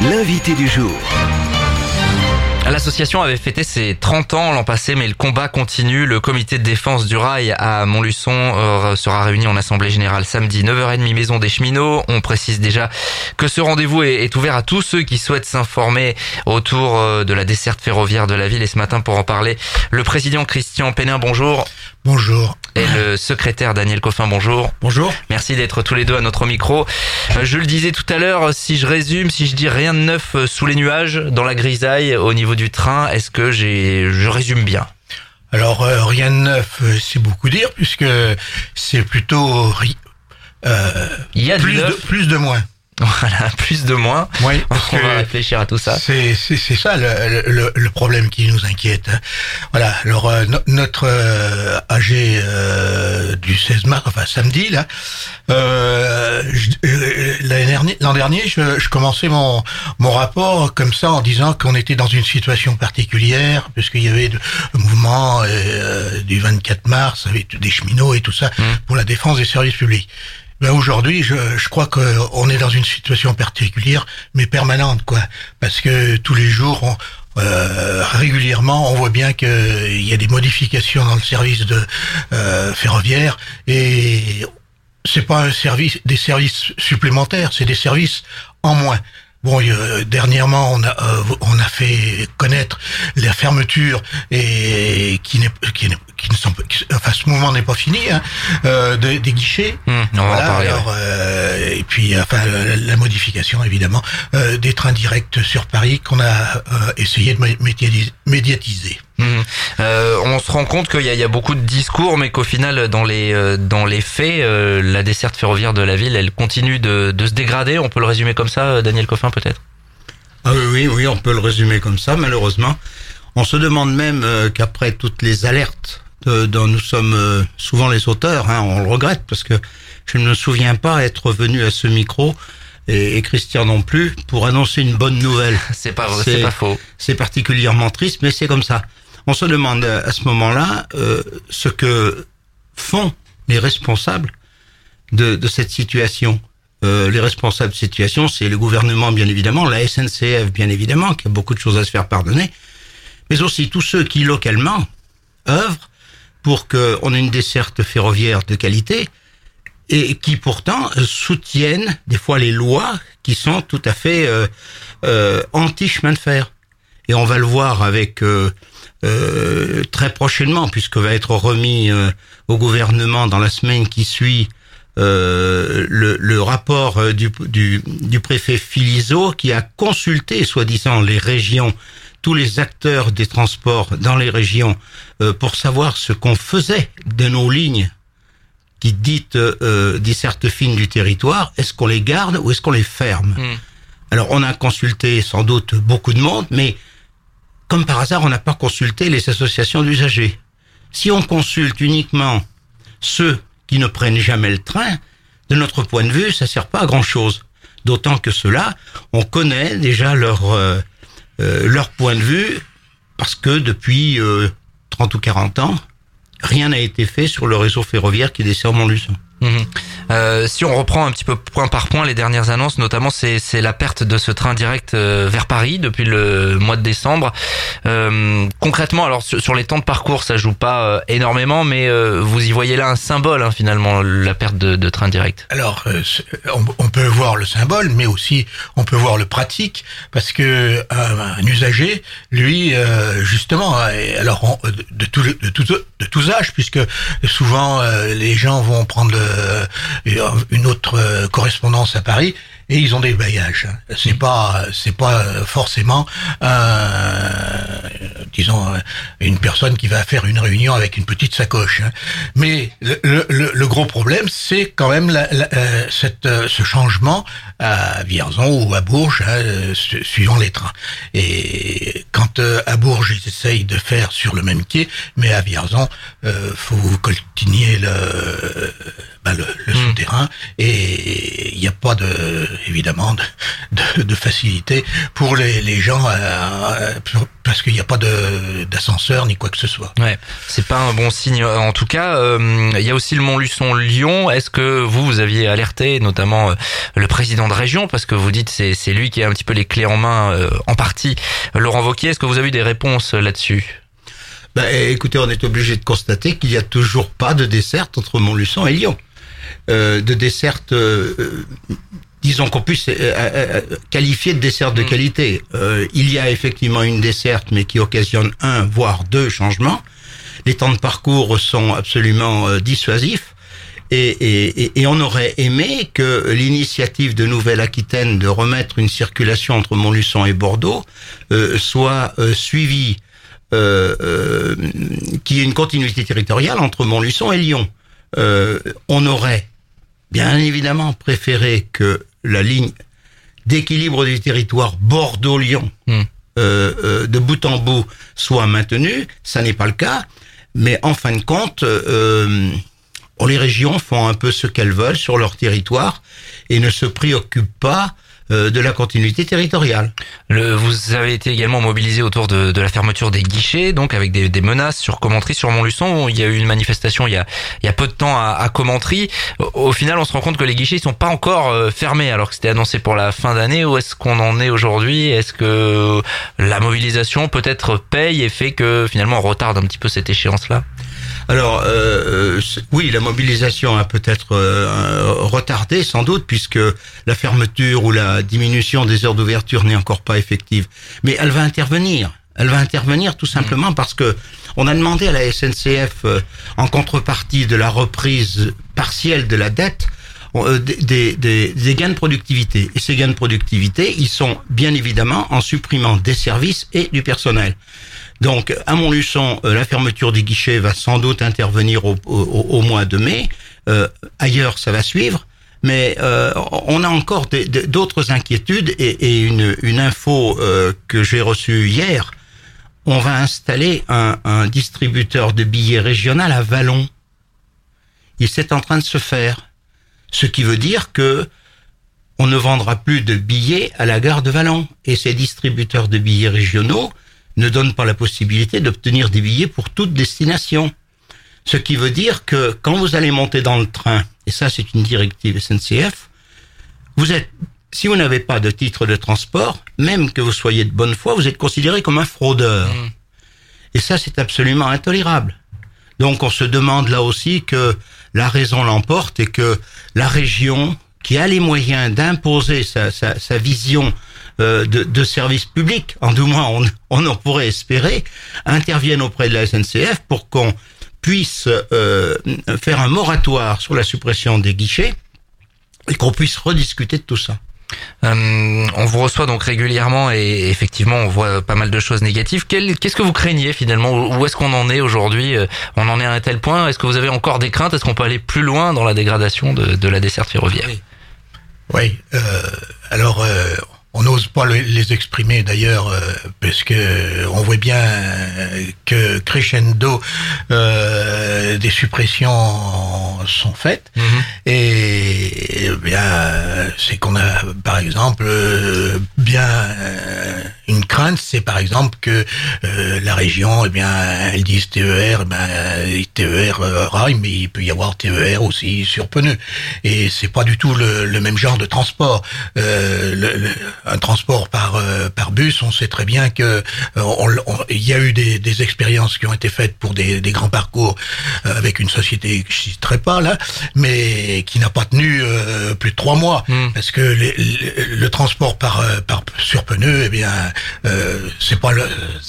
l'invité du jour. L'association avait fêté ses 30 ans l'an passé, mais le combat continue. Le comité de défense du rail à Montluçon sera réuni en assemblée générale samedi 9h30 maison des cheminots. On précise déjà que ce rendez-vous est ouvert à tous ceux qui souhaitent s'informer autour de la desserte ferroviaire de la ville. Et ce matin, pour en parler, le président Christian Pénin, bonjour. Bonjour. Et le secrétaire Daniel Coffin, bonjour. Bonjour. Merci d'être tous les deux à notre micro. Je le disais tout à l'heure, si je résume, si je dis rien de neuf sous les nuages, dans la grisaille, au niveau du train, est-ce que je résume bien? Alors, rien de neuf, c'est beaucoup dire, puisque c'est plutôt Il y a du neuf. plus de moins. Voilà, plus de moins. Oui, On va réfléchir à tout ça. C'est ça le problème qui nous inquiète. Voilà. Alors notre AG du 16 mars, enfin samedi là, l'an dernier, je commençais mon rapport comme ça en disant qu'on était dans une situation particulière puisqu'il y avait le mouvement du 24 mars avec des cheminots et tout ça pour la défense des services publics. Ben aujourd'hui, je crois qu'on est dans une situation particulière, mais permanente, quoi, parce que tous les jours, régulièrement, on voit bien qu'il y a des modifications dans le service de ferroviaire, et c'est pas des services supplémentaires, c'est des services en moins. Bon, dernièrement, on a fait connaître la fermeture et enfin, ce mouvement n'est pas fini, hein, des guichets. On va en parler. Alors, et puis, enfin, la modification évidemment des trains directs sur Paris qu'on a essayé de médiatiser. On se rend compte qu'il y a beaucoup de discours, mais qu'au final, dans les faits, la desserte ferroviaire de la ville, elle continue de se dégrader. On peut le résumer comme ça, Daniel Coffin, peut-être? Ah oui, on peut le résumer comme ça, malheureusement. On se demande même qu'après toutes les alertes dont nous sommes souvent les auteurs, hein, on le regrette, parce que je ne me souviens pas être venu à ce micro, et Christian non plus, pour annoncer une bonne nouvelle. C'est pas faux. C'est particulièrement triste, mais c'est comme ça. On se demande à ce moment-là ce que font les responsables de cette situation. Les responsables de cette situation, c'est le gouvernement, bien évidemment, la SNCF, bien évidemment, qui a beaucoup de choses à se faire pardonner, mais aussi tous ceux qui, localement, œuvrent pour qu'on ait une desserte ferroviaire de qualité et qui, pourtant, soutiennent des fois les lois qui sont tout à fait anti-chemin de fer. Et on va le voir avec très prochainement, puisque va être remis au gouvernement dans la semaine qui suit le rapport du préfet Philizot, qui a consulté, soi-disant, les régions, tous les acteurs des transports dans les régions, pour savoir ce qu'on faisait de nos lignes qui dites desserte fine du territoire. Est-ce qu'on les garde ou est-ce qu'on les ferme? Alors, on a consulté sans doute beaucoup de monde, mais comme par hasard, on n'a pas consulté les associations d'usagers. Si on consulte uniquement ceux qui ne prennent jamais le train, de notre point de vue, ça sert pas à grand-chose. D'autant que ceux-là, on connaît déjà leur point de vue, parce que depuis 30 ou 40 ans, rien n'a été fait sur le réseau ferroviaire qui dessert Montluçon. Si on reprend un petit peu point par point les dernières annonces, notamment c'est la perte de ce train direct vers Paris depuis le mois de décembre. Concrètement, alors sur les temps de parcours, ça joue pas énormément, mais vous y voyez là un symbole, hein, finalement, la perte de train direct. Alors, on peut voir le symbole, mais aussi on peut voir le pratique, parce que un usager, lui, justement, alors de tous âges, puisque souvent les gens vont prendre une autre correspondance à Paris et ils ont des bagages. C'est pas forcément disons une personne qui va faire une réunion avec une petite sacoche. Mais le gros problème, c'est quand même ce changement à Vierzon ou à Bourges, suivant les trains. Et quand à Bourges ils essayent de faire sur le même quai, mais à Vierzon, faut coltiner le souterrain, et il n'y a pas évidemment de facilité pour les gens parce qu'il n'y a pas d'ascenseur ni quoi que ce soit. Ouais, c'est pas un bon signe. En tout cas, il y a aussi le Montluçon-Lyon. Est-ce que vous aviez alerté notamment le président de région, parce que vous dites c'est lui qui a un petit peu les clés en main, en partie, Laurent Wauquiez. Est-ce que vous avez eu des réponses là-dessus? Écoutez, on est obligé de constater qu'il n'y a toujours pas de desserte entre Montluçon et Lyon. De desserte, disons qu'on puisse qualifier de desserte de qualité. Il y a effectivement une desserte, mais qui occasionne 1 voire 2 changements. Les temps de parcours sont absolument dissuasifs. Et on aurait aimé que l'initiative de Nouvelle-Aquitaine de remettre une circulation entre Montluçon et Bordeaux soit suivie, qu'il y ait une continuité territoriale entre Montluçon et Lyon. On aurait bien évidemment préféré que la ligne d'équilibre du territoire Bordeaux-Lyon de bout en bout soit maintenue. Ça n'est pas le cas, mais en fin de compte, les régions font un peu ce qu'elles veulent sur leur territoire et ne se préoccupent pas de la continuité territoriale. Vous avez été également mobilisé autour de la fermeture des guichets, donc avec des menaces sur Commentry, sur Montluçon. Il y a eu une manifestation il y a peu de temps à Commentry. Au final, on se rend compte que les guichets ils sont pas encore fermés, alors que c'était annoncé pour la fin d'année. Où est-ce qu'on en est aujourd'hui? Est-ce que la mobilisation peut-être paye et fait que finalement on retarde un petit peu cette échéance-là? Alors, oui, la mobilisation a peut-être retardé, sans doute, puisque la fermeture ou la diminution des heures d'ouverture n'est encore pas effective. Mais elle va intervenir. Elle va intervenir tout simplement parce que on a demandé à la SNCF, en contrepartie de la reprise partielle de la dette, des gains de productivité. Et ces gains de productivité, ils sont bien évidemment en supprimant des services et du personnel. Donc, à Montluçon, la fermeture des guichets va sans doute intervenir au mois de mai. Ailleurs, ça va suivre. Mais on a encore d'autres inquiétudes et une info que j'ai reçue hier. On va installer un distributeur de billets régional à Vallon. C'est en train de se faire. Ce qui veut dire que on ne vendra plus de billets à la gare de Vallon. Et ces distributeurs de billets régionaux ne donnent pas la possibilité d'obtenir des billets pour toute destination. Ce qui veut dire que quand vous allez monter dans le train, et ça c'est une directive SNCF, si vous n'avez pas de titre de transport, même que vous soyez de bonne foi, vous êtes considéré comme un fraudeur. Et ça c'est absolument intolérable. Donc on se demande là aussi que la raison l'emporte et que la région, qui a les moyens d'imposer sa vision de service public, en tout moins on en pourrait espérer, intervienne auprès de la SNCF pour qu'on puisse faire un moratoire sur la suppression des guichets et qu'on puisse rediscuter de tout ça. On vous reçoit donc régulièrement et effectivement on voit pas mal de choses négatives. Qu'est-ce que vous craignez finalement? Où est-ce qu'on en est aujourd'hui? On en est à un tel point? Est-ce que vous avez encore des craintes? Est-ce qu'on peut aller plus loin dans la dégradation de la desserte ferroviaire? Oui, alors on n'ose pas les exprimer d'ailleurs parce que on voit bien que crescendo des suppressions sont faites et bien c'est qu'on a par exemple bien une crainte, c'est par exemple que la région elle dise TER, TER rail, mais il peut y avoir TER aussi sur pneus et c'est pas du tout le même genre de transport. Un transport par bus, on sait très bien que il y a eu des expériences qui ont été faites pour des grands parcours avec une société que je citerai pas là, mais qui n'a pas tenu plus de 3 mois parce que le transport sur pneus, c'est pas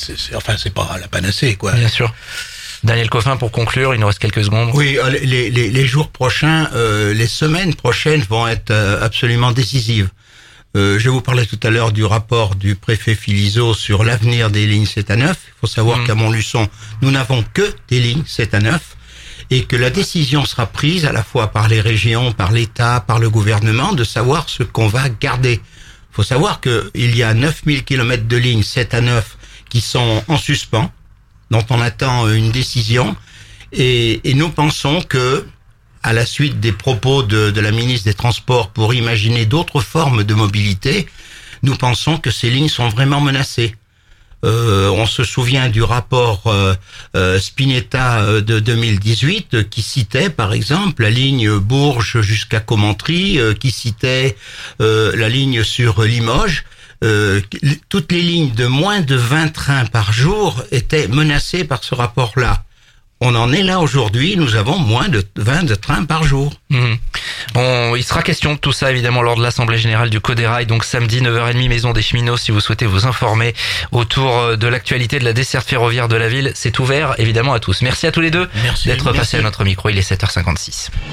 la panacée quoi. Bien sûr. Daniel Coffin, pour conclure, il nous reste quelques secondes. Oui, les jours prochains, les semaines prochaines vont être absolument décisives. Je vous parlais tout à l'heure du rapport du préfet Philizot sur l'avenir des lignes 7 à 9. Il faut savoir qu'à Montluçon, nous n'avons que des lignes 7 à 9 et que la décision sera prise à la fois par les régions, par l'État, par le gouvernement de savoir ce qu'on va garder. Il faut savoir qu'il y a 9000 km de lignes 7 à 9 qui sont en suspens, dont on attend une décision et nous pensons que à la suite des propos de la ministre des Transports pour imaginer d'autres formes de mobilité, nous pensons que ces lignes sont vraiment menacées. On se souvient du rapport Spinetta de 2018 qui citait par exemple la ligne Bourges jusqu'à Commentry, qui citait la ligne sur Limoges. Toutes les lignes de moins de 20 trains par jour étaient menacées par ce rapport-là. On en est là aujourd'hui, nous avons moins de 20 trains par jour. Il sera question de tout ça évidemment lors de l'Assemblée Générale du Coderail, donc samedi 9h30 Maison des Cheminots. Si vous souhaitez vous informer autour de l'actualité de la desserte ferroviaire de la ville, c'est ouvert évidemment à tous. Merci à tous les deux d'être passés à notre micro, il est 7h56.